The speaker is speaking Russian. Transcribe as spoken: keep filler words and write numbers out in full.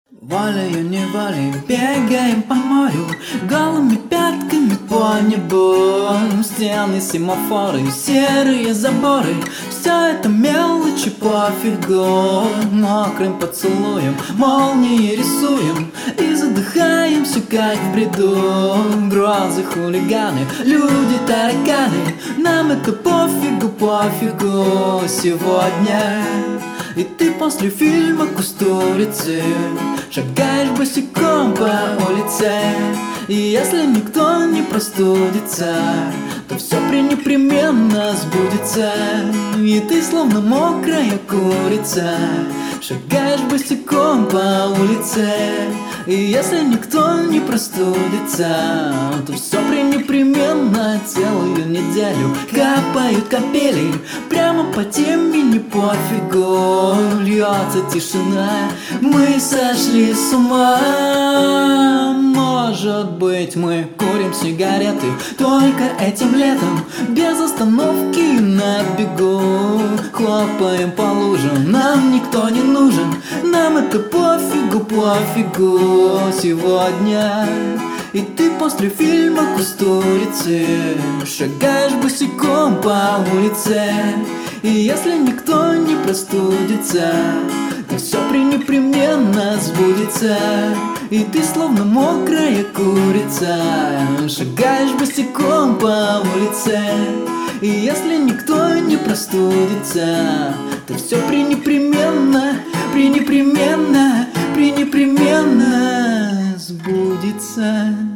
Валяю, не валяю, бегаем по морю, голыми пятками по небу. Стены, семафоры, серые заборы, все это мелочи пофигу. Мокрым поцелуем молнии рисуем и задыхаемся, как в бреду. Грозы, хулиганы, люди, тараканы, нам это пофигу, пофигу сегодня. И ты после фильма «Кустурицы» шагаешь босиком по улице. И если никто не простудится, то все пренепременно сбудется. И ты словно мокрая курица шагаешь босиком по улице. И если никто не простудится, то все пренепременно целую неделю капают капели прямо по теме, не пофигу. Льется тишина, мы сошли с ума. Может быть, мы курим сигареты только этим летом, без остановки и на бегу. Хлопаем по лужам, нам никто не нужен, нам это пофигу, пофигу сегодня. И ты после фильма «Кустурицы» шагаешь босиком по улице. И если никто не простудится, то все пренепременно сбудется. И ты словно мокрая курица шагаешь босиком по улице. И если никто не простудится, то все пренепременно, пренепременно, пренепременно сбудется.